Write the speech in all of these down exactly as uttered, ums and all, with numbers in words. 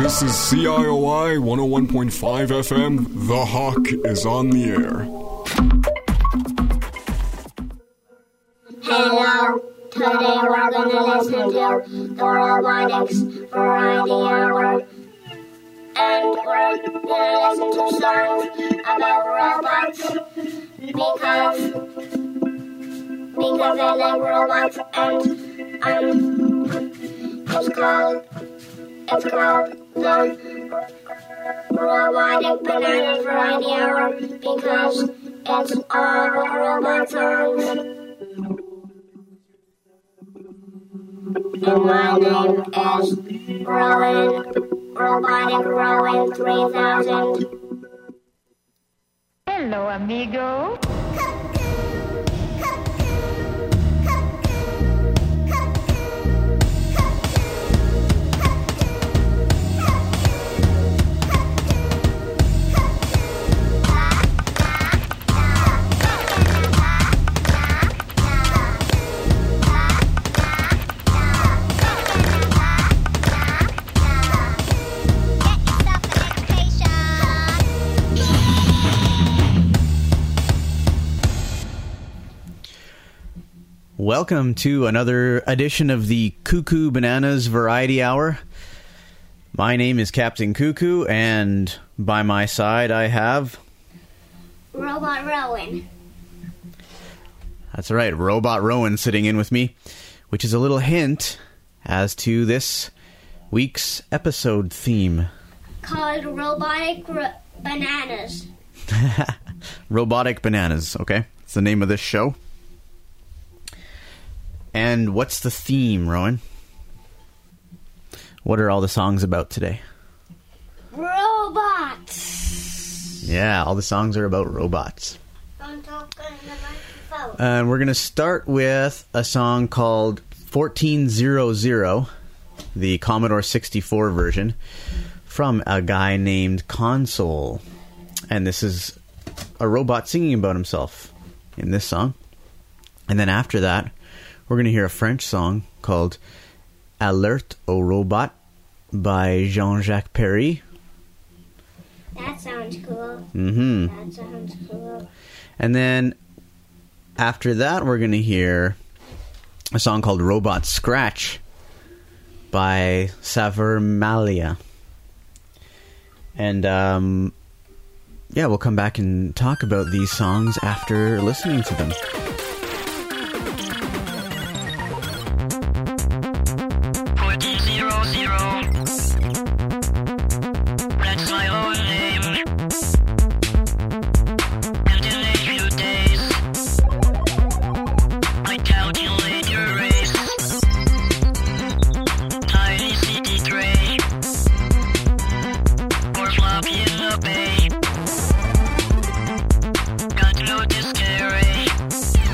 This is C I O I one oh one point five F M. The Hawk is on the air. Hello, today we're gonna listen to the Robotics Variety Hour. And we're gonna listen to songs about robots because because I like robots, and um it's called it's called the Robotic Bananas Variety Hour because it's all robot songs. And my name is Rowan, Robotic Rowan three thousand. Hello, amigo. Welcome to another edition of the Cuckoo Bananas Variety Hour. My name is Captain Cuckoo, and by my side I have... Robot Rowan. That's right, Robot Rowan sitting in with me, which is a little hint as to this week's episode theme. Called Robotic Ro- Bananas. Robotic Bananas, okay? It's the name of this show. And what's the theme, Rowan? What are all the songs about today? Robots. Yeah, all the songs are about robots. Don't talk in the microphone. And we're going to start with a song called fourteen hundred, the Commodore sixty-four version, from a guy named Console. And this is a robot singing about himself in this song. And then after that, we're going to hear a French song called Alerte au Robot by Jean-Jacques Perry. That sounds cool. Mm-hmm. That sounds cool. And then after that, we're going to hear a song called Robot Scratch by Savermalia. And, um, yeah, we'll come back and talk about these songs after listening to them. Got no discarry.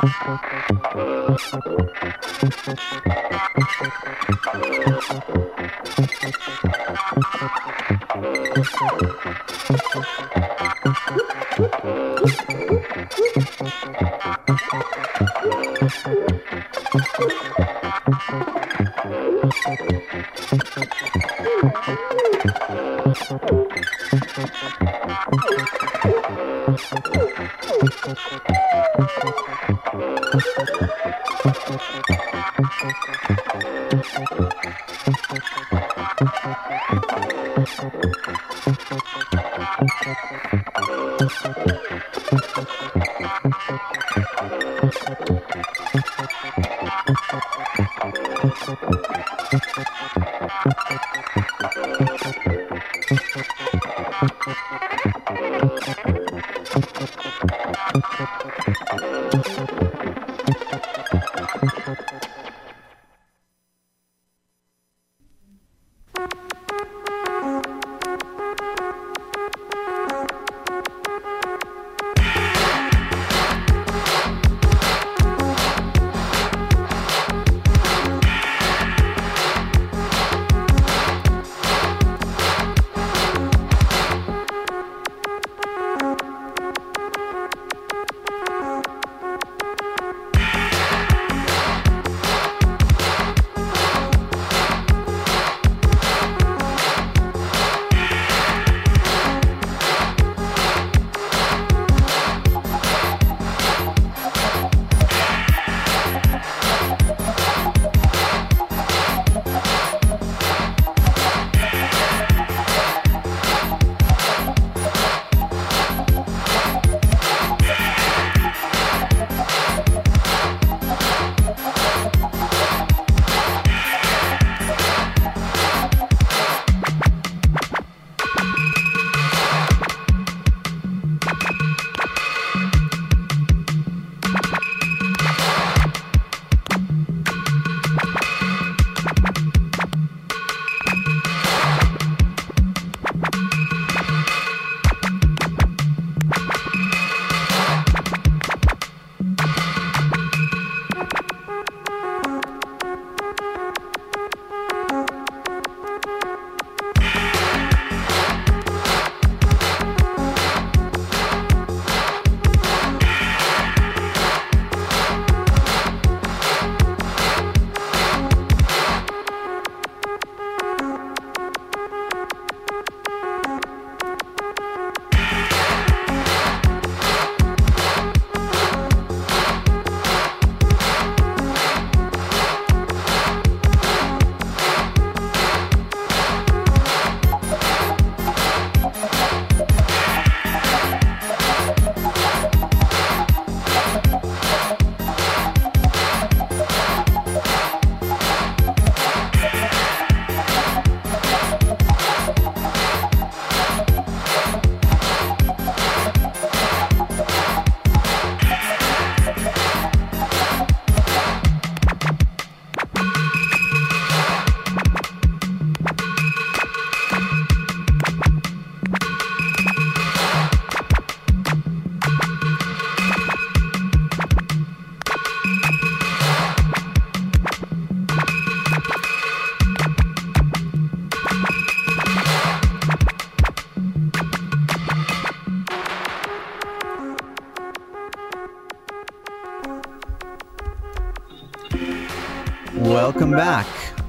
Welcome back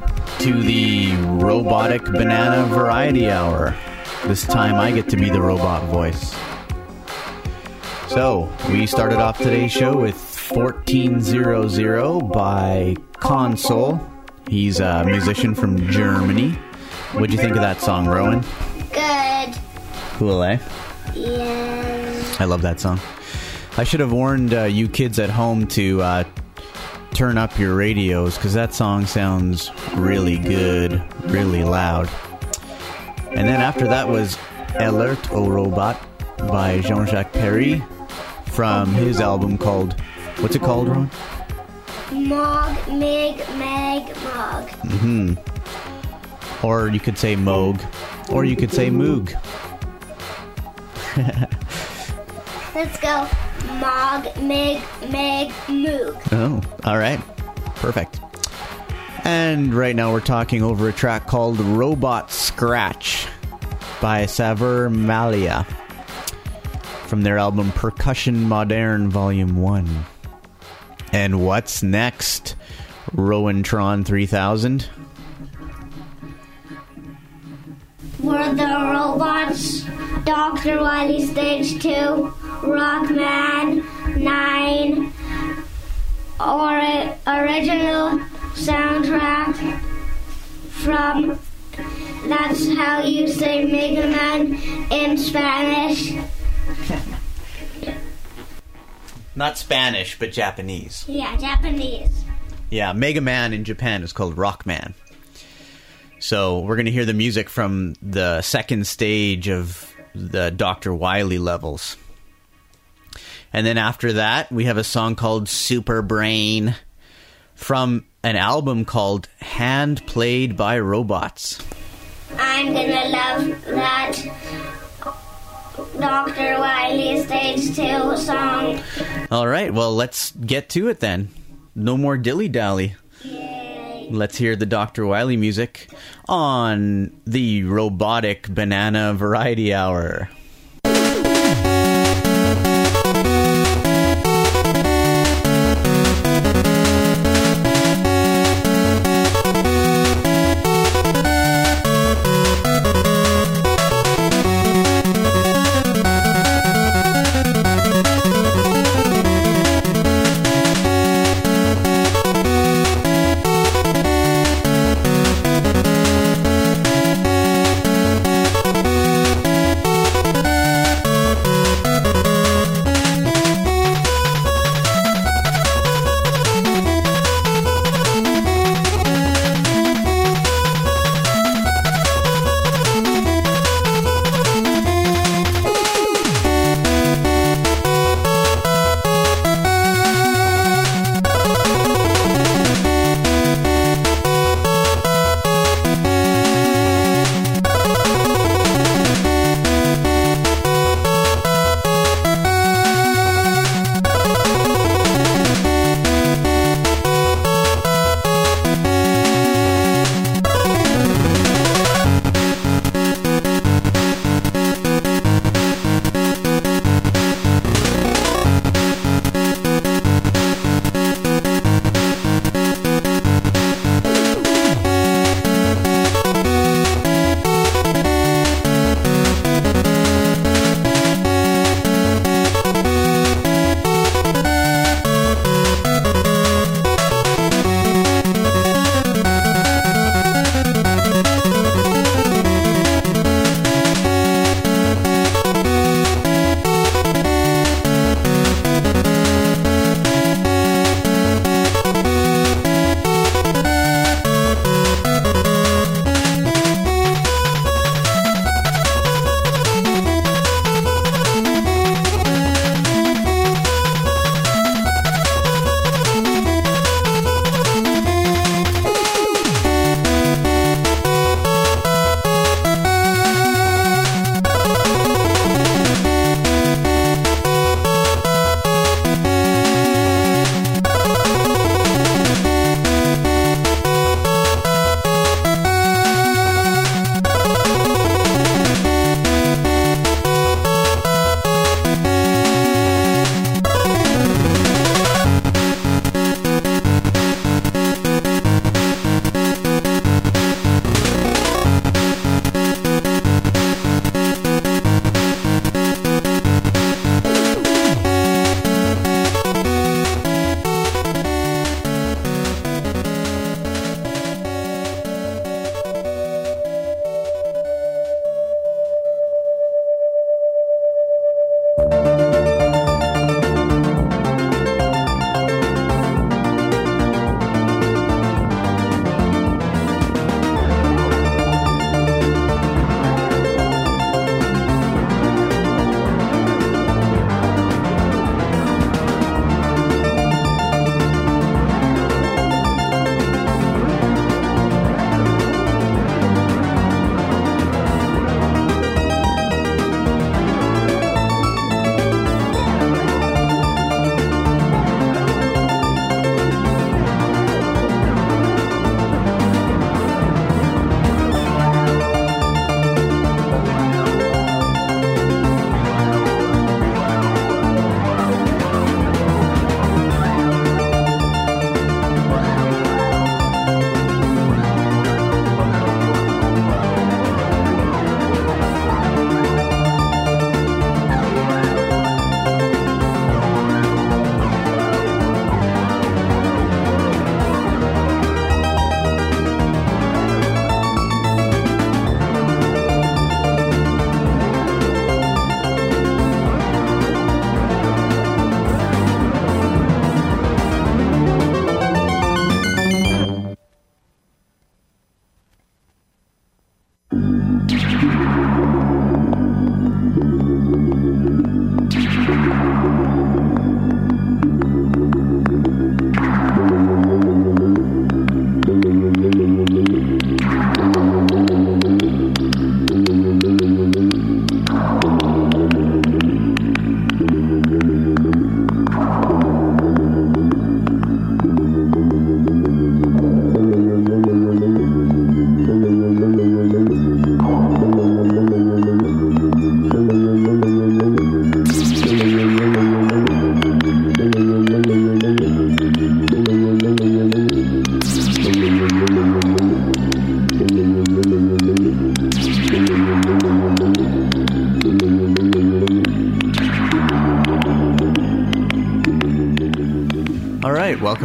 to the Robotic Banana Variety Hour. This time I get to be the robot voice. So, we started off today's show with fourteen hundred by Console. He's a musician from Germany. What'd you think of that song, Rowan? Good. Cool, eh? Yeah. I love that song. I should have warned uh, you kids at home to uh, turn up your radios, because that song sounds really good, really loud. And then after that was Alert au Robot by Jean-Jacques Perry from his album called, what's it called, Ron? Mog, Mig, Mag, Mog. Mm-hmm. Or you could say Moog. Or you could say Moog. Let's go. Mog, Mig, Meg, Moog. Oh, all right. Perfect. And right now we're talking over a track called Robot Scratch by Savermalia from their album Percussion Moderne Volume one. And what's next, Rowentron three thousand? Were the robots Doctor Wily Stage two, Rockman nine, or original soundtrack from That's How You Say Mega Man in Spanish? Not Spanish, but Japanese. Yeah, Japanese. Yeah, Mega Man in Japan is called Rockman. So we're going to hear the music from the second stage of the Doctor Wily levels. And then after that, we have a song called Super Brain from an album called Hand Played by Robots. I'm gonna love that Doctor Wily Stage two song. All right, well, let's get to it then. No more dilly-dally. Yay. Let's hear the Doctor Wily music on the Robotic Banana Variety Hour.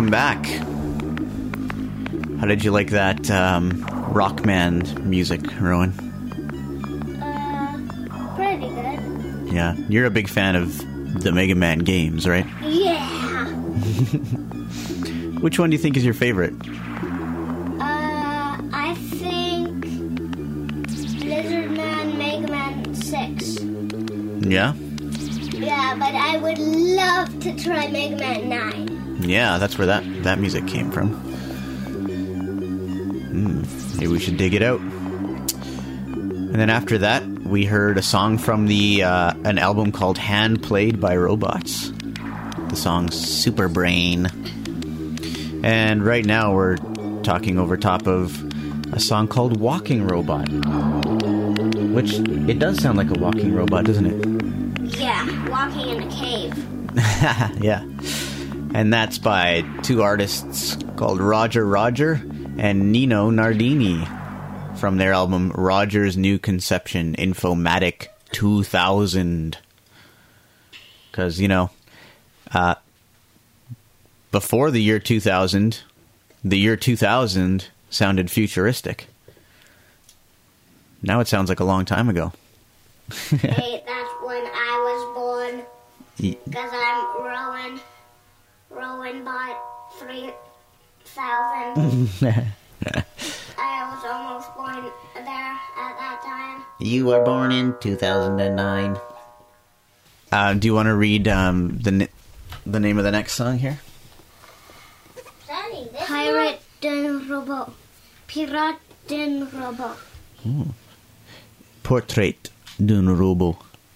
welcome back. How did you like that um, Rockman music, Rowan? Uh, pretty good. Yeah, you're a big fan of the Mega Man games, right? Yeah. Which one do you think is your favorite? Uh, I think Lizard Man, Mega Man six. Yeah? Yeah, but I would love to try Mega Man nine. Yeah, that's where that, that music came from. Mm, maybe we should dig it out. And then after that, we heard a song from the uh, an album called Hand Played by Robots. The song Super Brain. And right now we're talking over top of a song called Walking Robot. Which, it does sound like a walking robot, doesn't it? Yeah, walking in a cave. Yeah. And that's by two artists called Roger Roger and Nino Nardini from their album Roger's New Conception Infomatic two thousand. Because, you know, uh, before the year two thousand, the year two thousand sounded futuristic. Now it sounds like a long time ago. Hey, that's when I was born. Ye- Because I'm Rowan. Rowan bought three thousand. I was almost born there at that time. You were born in two thousand nine. Uh, do you want to read um, the n- the name of the next song here? Pirate den Robot. Pirate den Robot. Portrait d'un Robot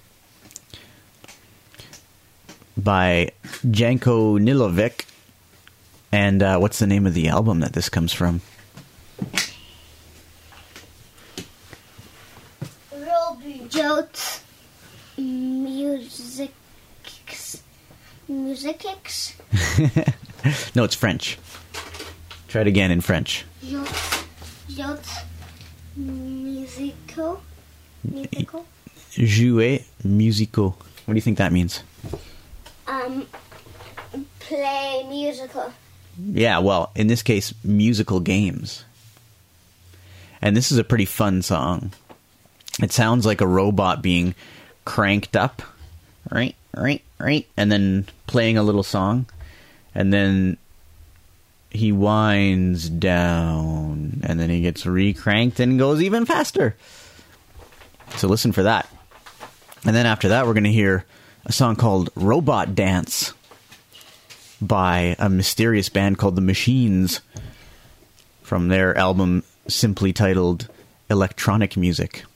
by Janko Nilovic. And uh, what's the name of the album that this comes from? Jotes Music Musics. No, it's French. Try it again in French. Jotes Jotes Musical Musical. Jouer musical. What do you think that means? Um, play musical. Yeah, well, in this case, musical games. And this is a pretty fun song. It sounds like a robot being cranked up, right, right, right, and then playing a little song, and then he winds down, and then he gets re-cranked and goes even faster. So listen for that. And then after that, we're going to hear a song called Robot Dance by a mysterious band called The Machines from their album simply titled Electronic Music.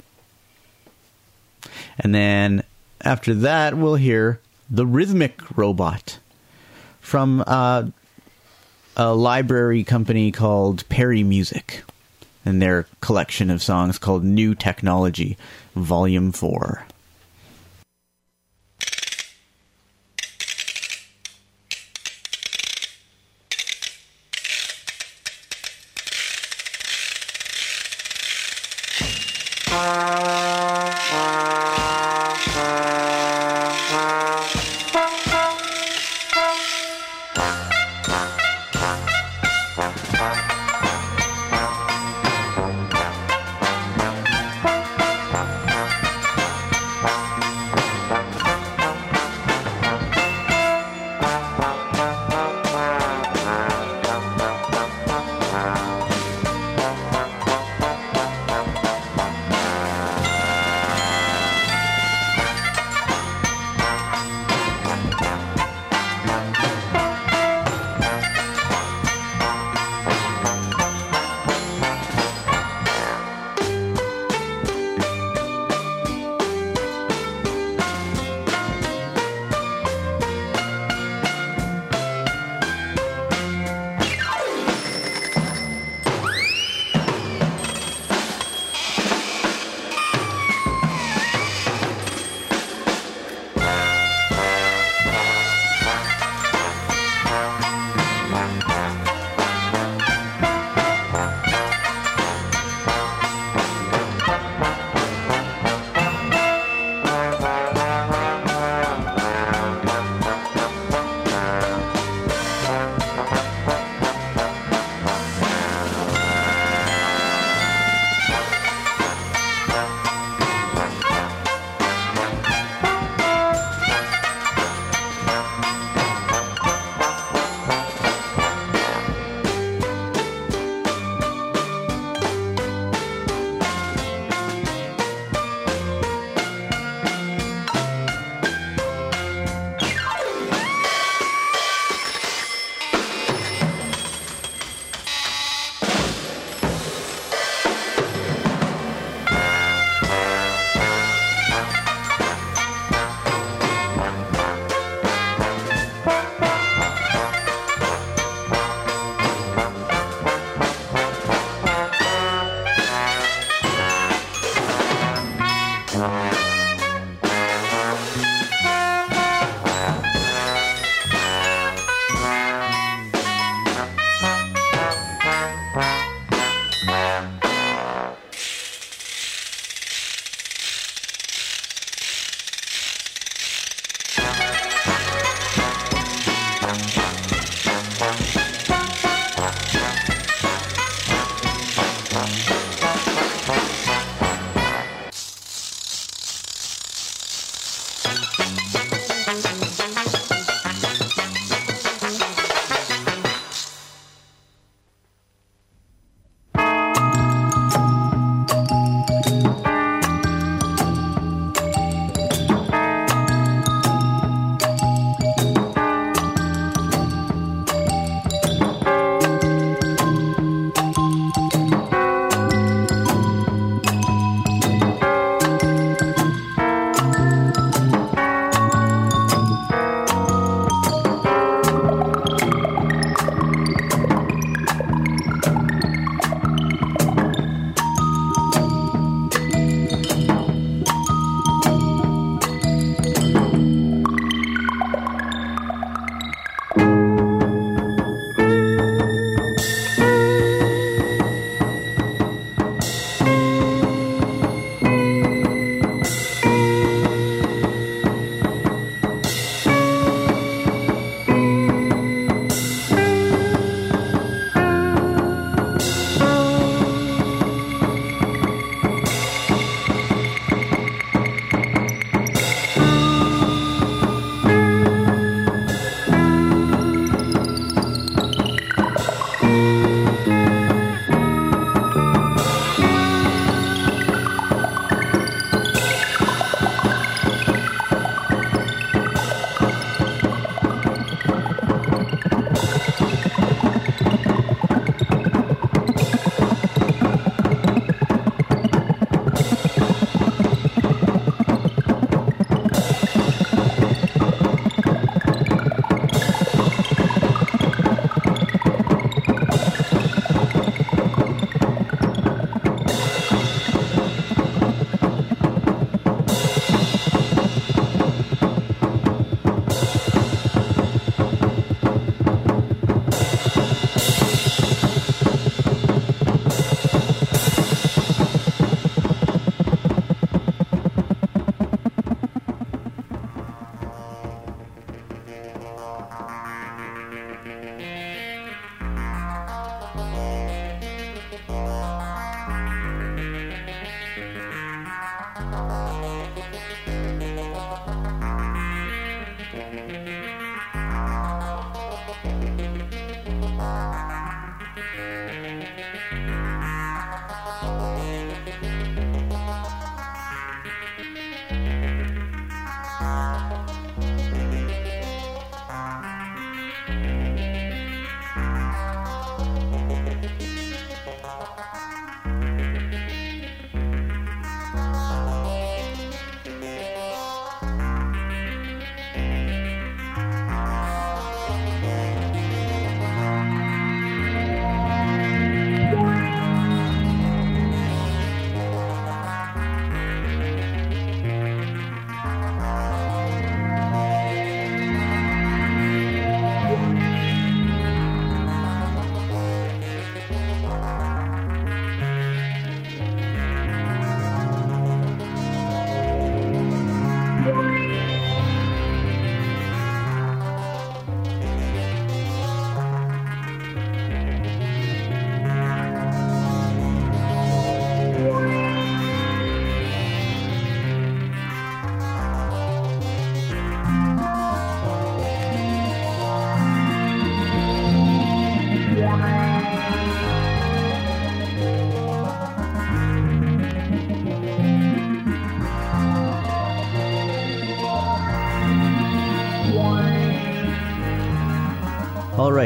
And then after that, we'll hear The Rhythmic Robot from uh, a library company called Perry Music and their collection of songs called New Technology, Volume four.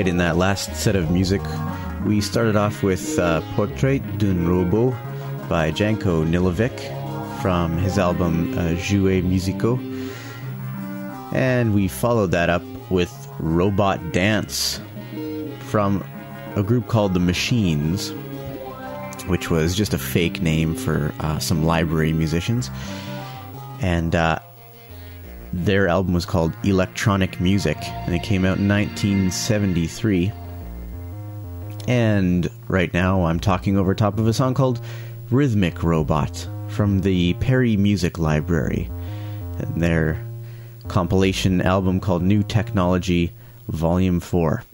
Alright, in that last set of music, we started off with uh, Portrait d'un Robot by Janko Nilovic from his album uh, Jouets Musicaux. And we followed that up with Robot Dance from a group called The Machines, which was just a fake name for uh, some library musicians. And uh, their album was called Electronic Music, and it came out in nineteen seventy-three. And right now I'm talking over top of a song called Rhythmic Robot from the Perry Music Library, and their compilation album called New Technology Volume four.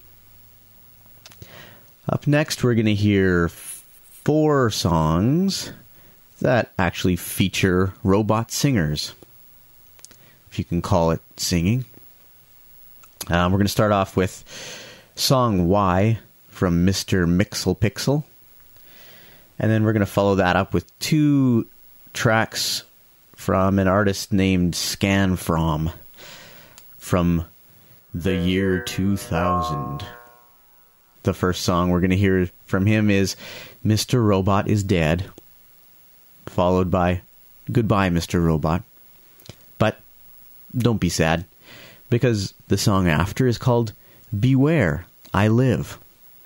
Up next, we're going to hear four songs that actually feature robot singers, if you can call it singing. Um, we're going to start off with song Y from Mister Mixelpixel, and then we're going to follow that up with two tracks from an artist named Scanfrom from the year two thousand. The first song we're going to hear from him is Mister Robot is Dead, followed by Goodbye, Mister Robot. But don't be sad, because the song after is called Beware, I Live,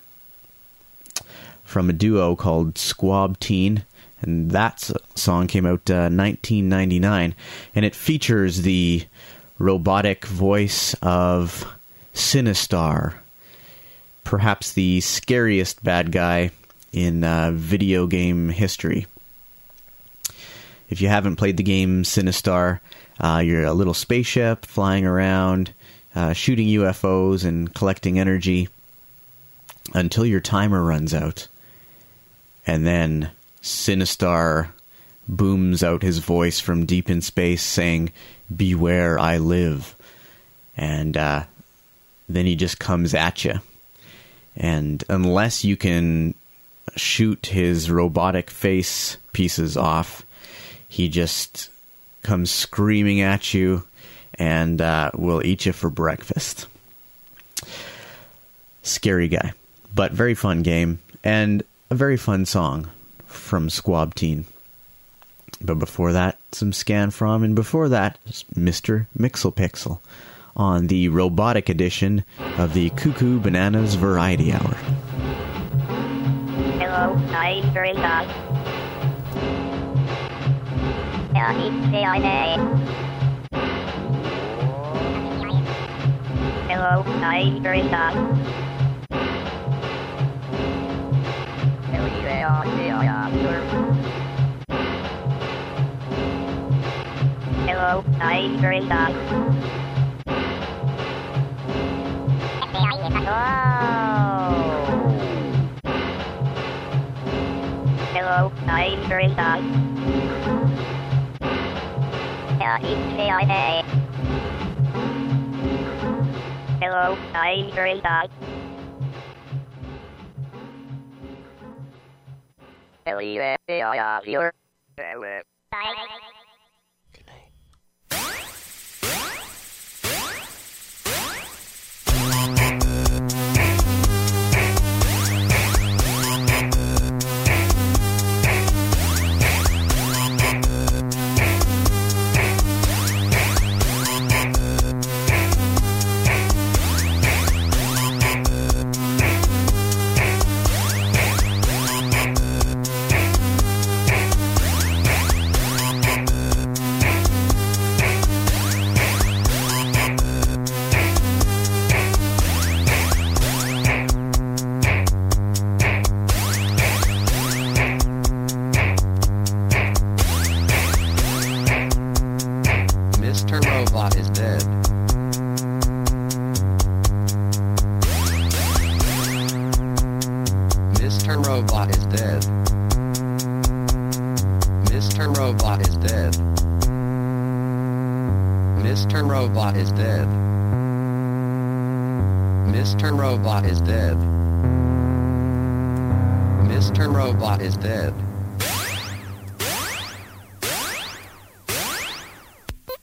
from a duo called Squab Teen, and that song came out uh, nineteen ninety-nine, and it features the robotic voice of Sinistar, perhaps the scariest bad guy in uh, video game history. If you haven't played the game Sinistar, uh, you're a little spaceship flying around, uh, shooting U F Os and collecting energy until your timer runs out. And then Sinistar booms out his voice from deep in space saying, Beware, I live. And uh, then he just comes at you. And unless you can shoot his robotic face pieces off, he just comes screaming at you and uh, will eat you for breakfast. Scary guy, but very fun game, and a very fun song from Squab Teen. But before that, some Scanfrom, and before that, Mister Mixelpixel on the robotic edition of the Cuckoo Bananas Variety Hour. Hello, I very dog. L E C I A. Hello, I very dog. L E C I A. Hello, I very dog. Hello, I'm very dog. L E C I A. Hello, I'm very dog. L E C I A. Bye. Good night.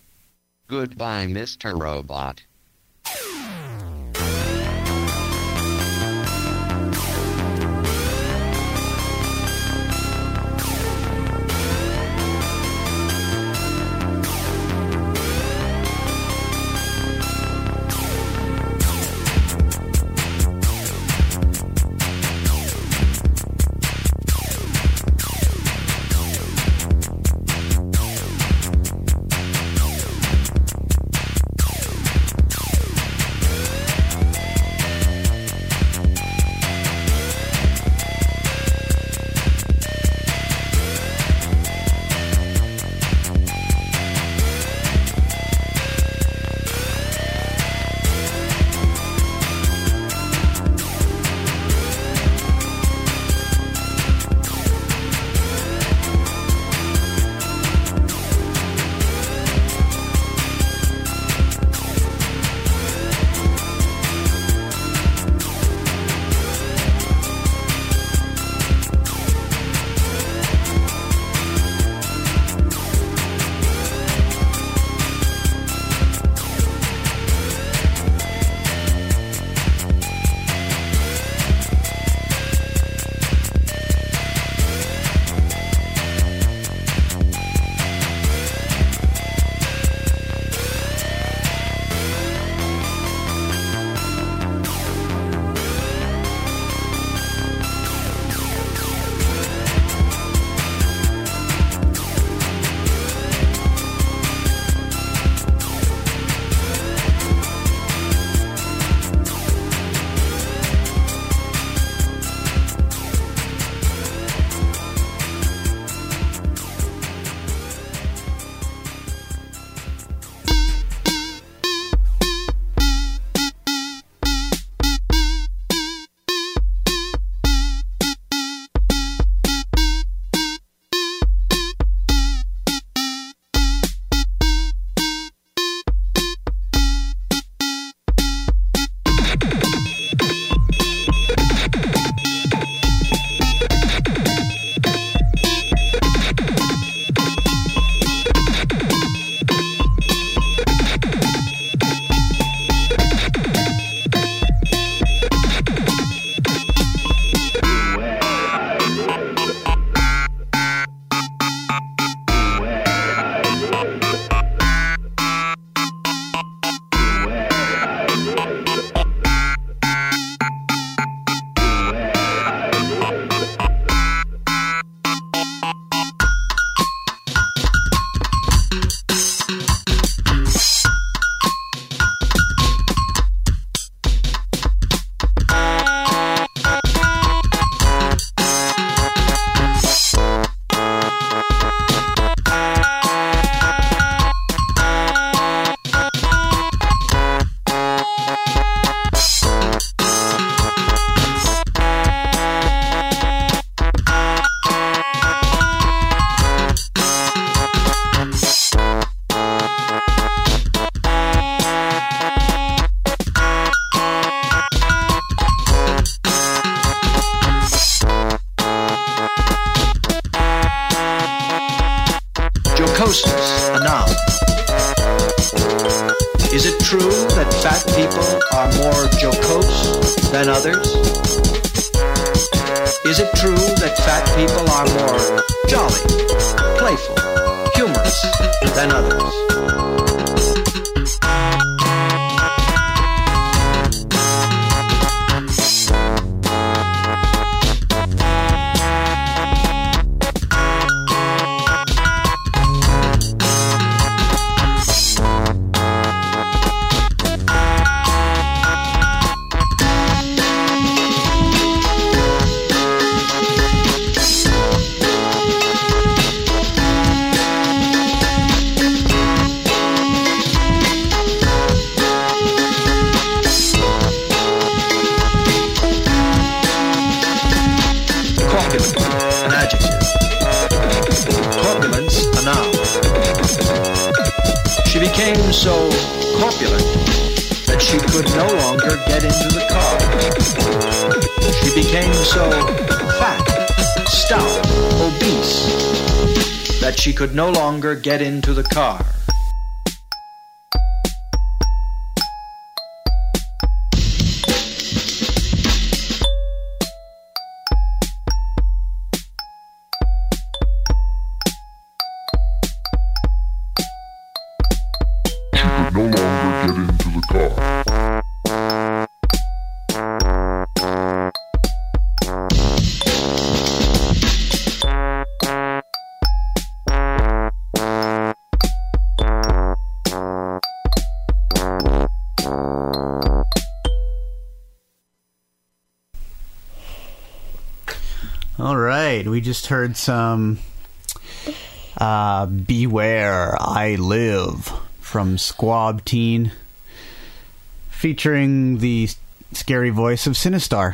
Goodbye, Mister Robot. Jocoseness, a noun. Is it true that fat people are more jocose than others? Is it true that fat people are more jolly, playful, humorous than others? So corpulent that she could no longer get into the car. She became so fat, stout, obese that she could no longer get into the car. No longer get into the car. All right, we just heard some uh, Beware I Live from Squab Teen, featuring the scary voice of Sinistar.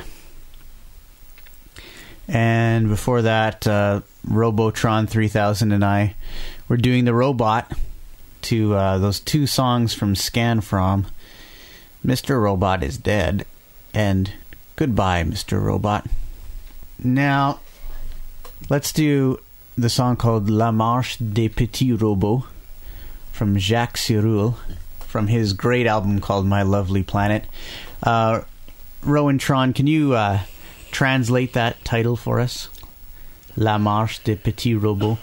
And before that, uh, Robotron three thousand and I were doing the robot to uh, those two songs from Scan From, Mister Robot is Dead, and Goodbye, Mister Robot. Now, let's do the song called La Marche des Petits Robots from Jacques Cyrul, from his great album called My Lovely Planet. Uh, Rowan Tron, can you uh, translate that title for us? La Marche des Petits Robots.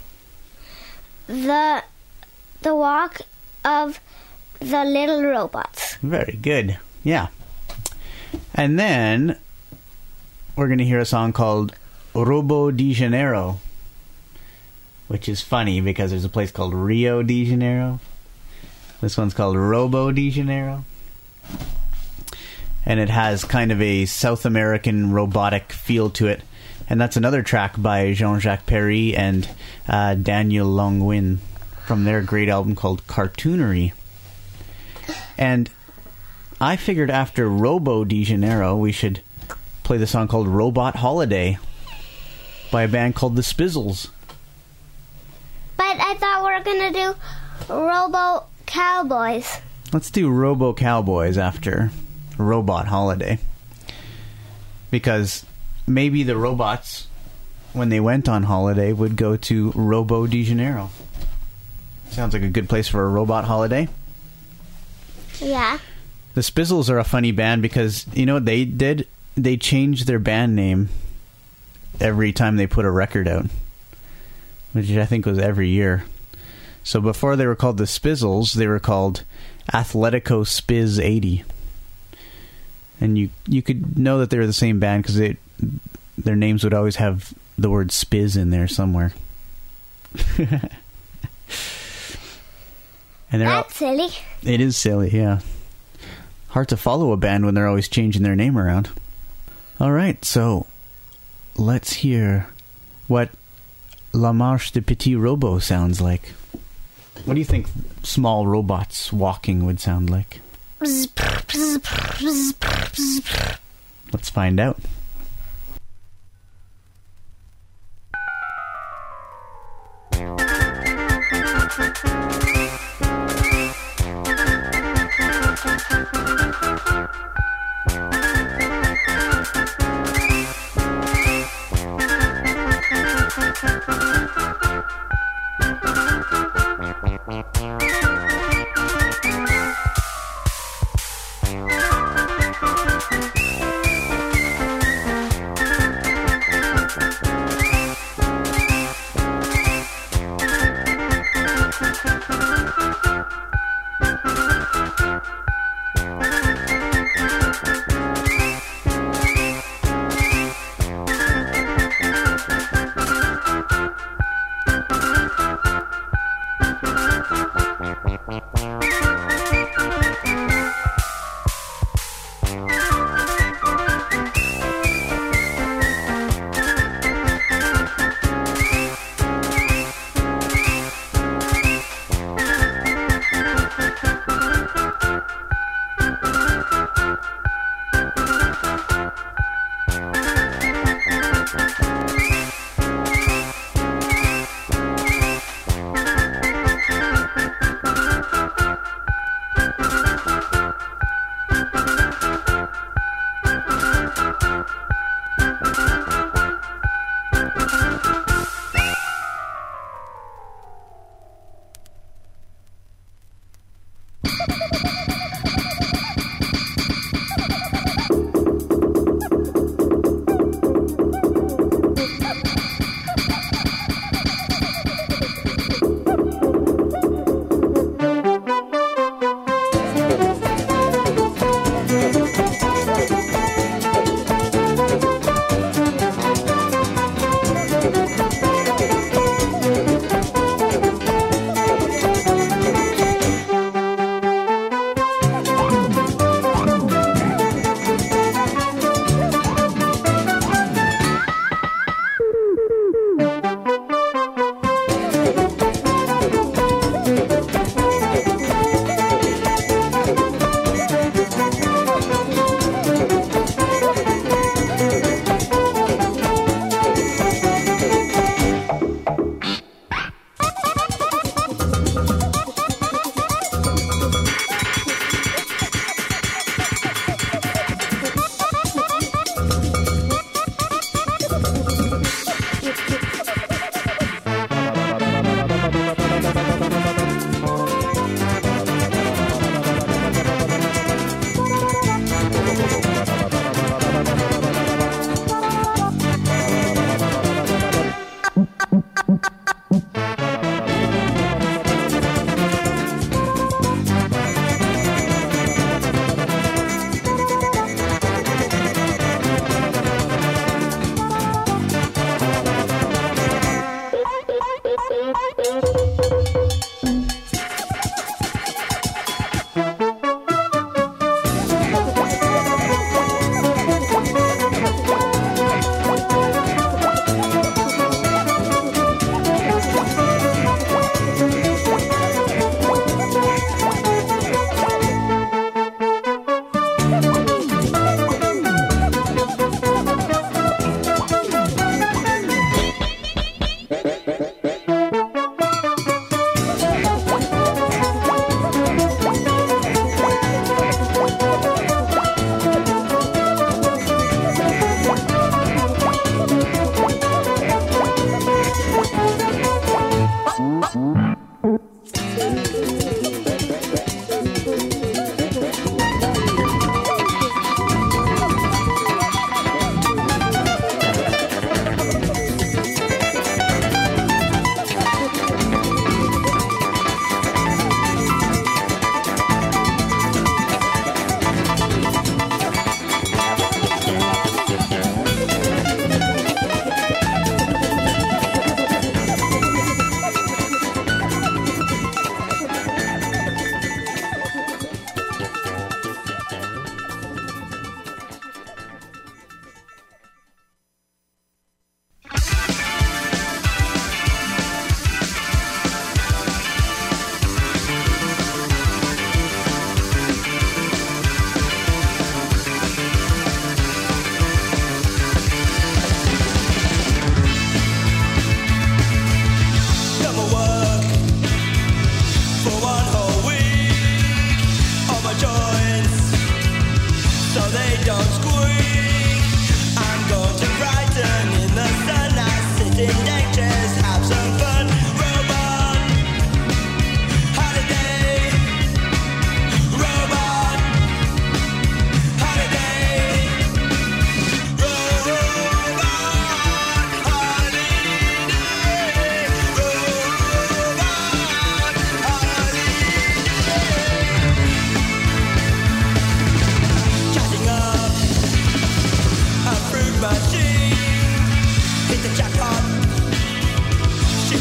The, the walk of the little robots. Very good. Yeah. And then we're going to hear a song called Robo de Janeiro, which is funny because there's a place called Rio de Janeiro. This one's called Robo de Janeiro. And it has kind of a South American robotic feel to it. And that's another track by Jean-Jacques Perry and uh, Daniel Longwin from their great album called Cartoonery. And I figured after Robo de Janeiro, we should play the song called Robot Holiday by a band called the Spizzles. But I thought we were going to do Robo Cowboys. Let's do Robo Cowboys after Robot Holiday. Because maybe the robots, when they went on holiday, would go to Robo de Janeiro. Sounds like a good place for a robot holiday. Yeah. The Spizzles are a funny band because, you know what they did? They changed their band name every time they put a record out, which I think was every year. So before they were called the Spizzles, they were called Athletico Spiz eighty. And you you could know that they were the same band because they their names would always have the word Spiz in there somewhere. And they're That's all, silly. It is silly, yeah. Hard to follow a band when they're always changing their name around. All right, so let's hear what La Marche des Petits Robots sounds like. What do you think small robots walking would sound like? Let's find out.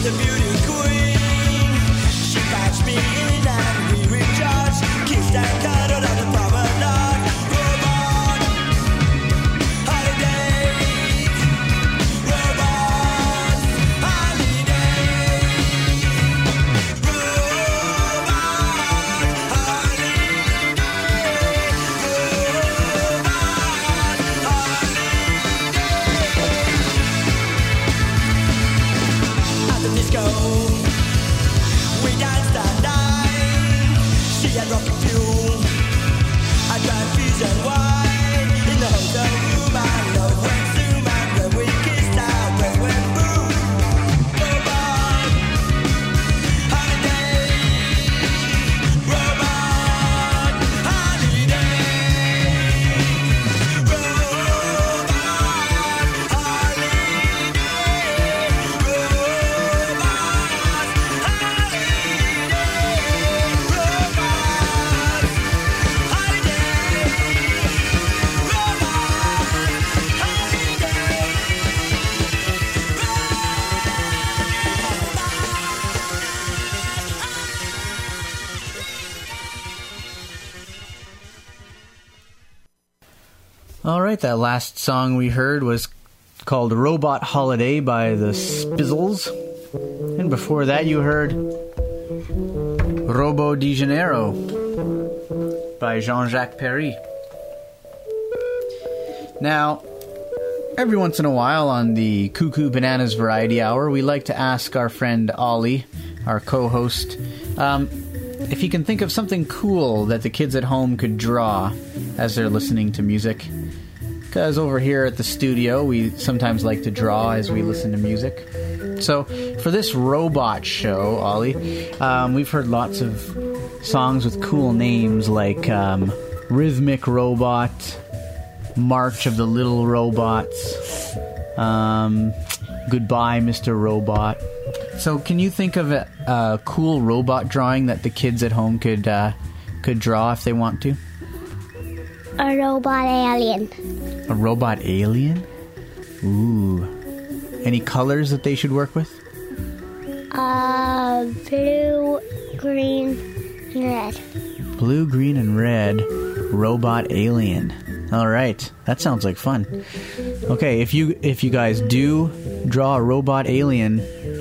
All right, that last song we heard was called Robot Holiday by the Spizzles. And before that you heard Robo de Janeiro by Jean-Jacques Perry. Now, every once in a while on the Cuckoo Bananas Variety Hour, we like to ask our friend Ollie, our co-host, um, if he can think of something cool that the kids at home could draw as they're listening to music. Because over here at the studio, we sometimes like to draw as we listen to music. So, for this robot show, Ollie, um, we've heard lots of songs with cool names like um, Rhythmic Robot, March of the Little Robots, um, Goodbye, Mister Robot. So, can you think of a, a cool robot drawing that the kids at home could uh, could draw if they want to? A robot alien. A robot alien? Ooh. Any colors that they should work with? Uh, blue, green, and red. Blue, green, and red. Robot alien. All right, that sounds like fun. Okay, if you if you guys do draw a robot alien,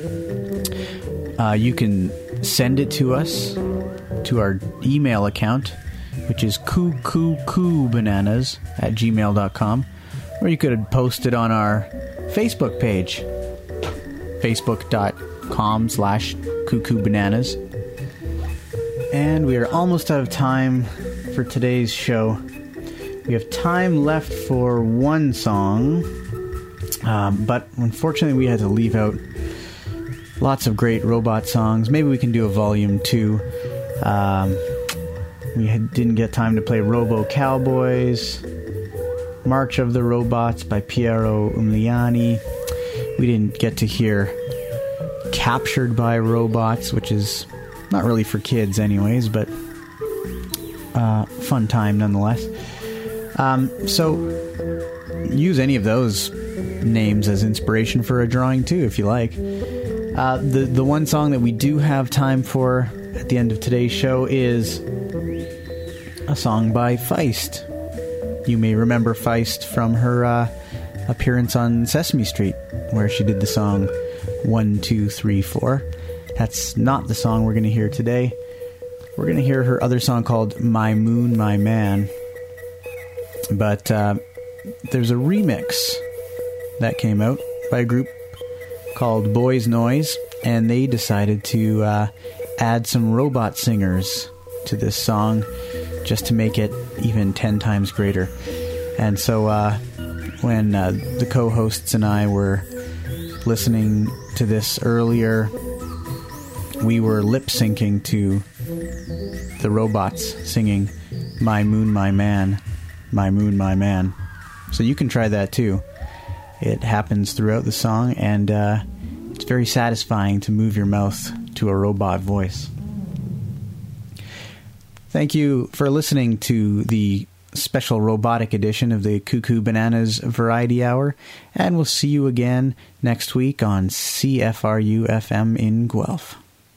uh, you can send it to us to our email account, which is cuckoo-bananas at gmail dot com, or you could post it on our Facebook page, facebook dot com slash cuckoo bananas. And we are almost out of time for today's show. We have time left for one song, um, but unfortunately we had to leave out lots of great robot songs. Maybe we can do a volume two. Um, we had, didn't get time to play Robo Cowboys, March of the Robots by Piero Umiliani. We didn't get to hear Captured by Robots, which is not really for kids anyways, but uh, fun time nonetheless. Um, so use any of those names as inspiration for a drawing too, if you like. Uh, the the one song that we do have time for at the end of today's show is a song by Feist. You may remember Feist from her uh, appearance on Sesame Street, where she did the song One, Two, Three, Four. That's not the song we're going to hear today. We're going to hear her other song called My Moon, My Man. But uh, there's a remix that came out by a group called Boys Noise, and they decided to uh, add some robot singers to this song just to make it even ten times greater. And so uh, when uh, the co-hosts and I were listening to this earlier, we were lip-syncing to the robots singing My Moon, My Man, My Moon, My Man. So you can try that too. It happens throughout the song, and uh, it's very satisfying to move your mouth to a robot voice. Thank you for listening to the special robotic edition of the Cuckoo Bananas Variety Hour, and we'll see you again next week on C F R U F M in Guelph.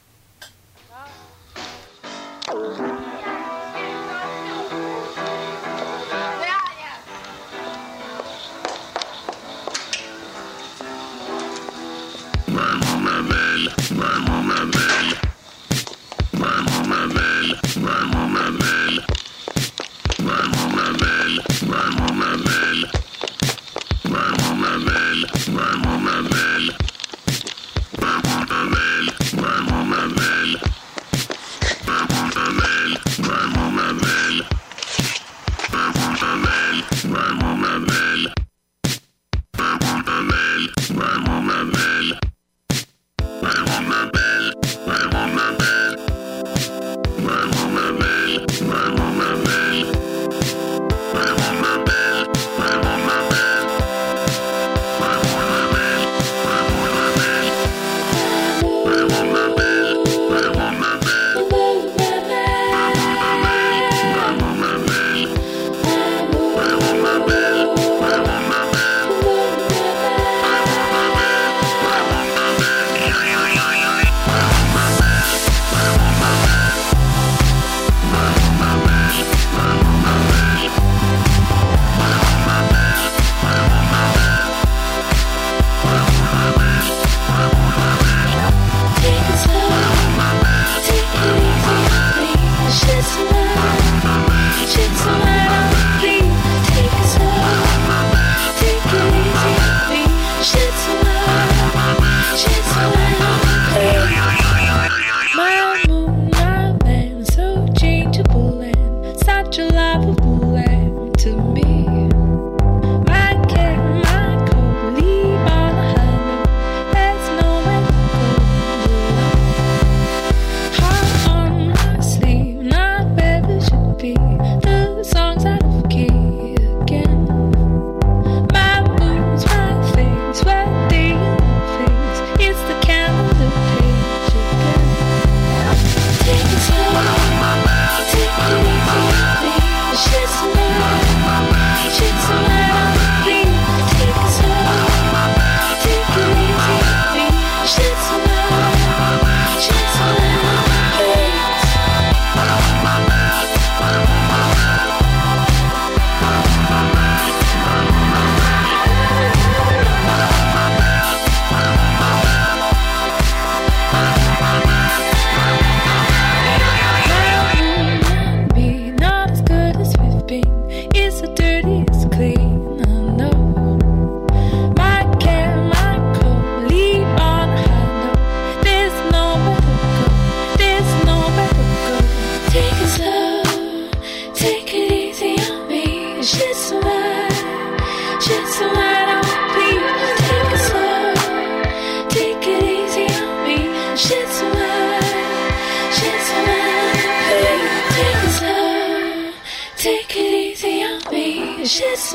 Shit's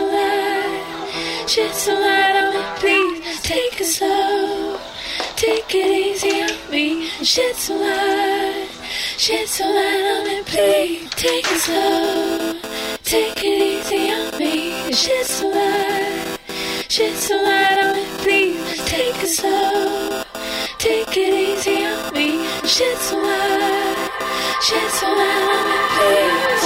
alright, shit's alright on me, please take it slow. Take it easy on me, shit's alright, shit's alright on me, please take it slow. Take it easy on me, shit's alright, shit's alright on me, please take it slow. Take it easy on me, shit's alright, shit's alright on me, please.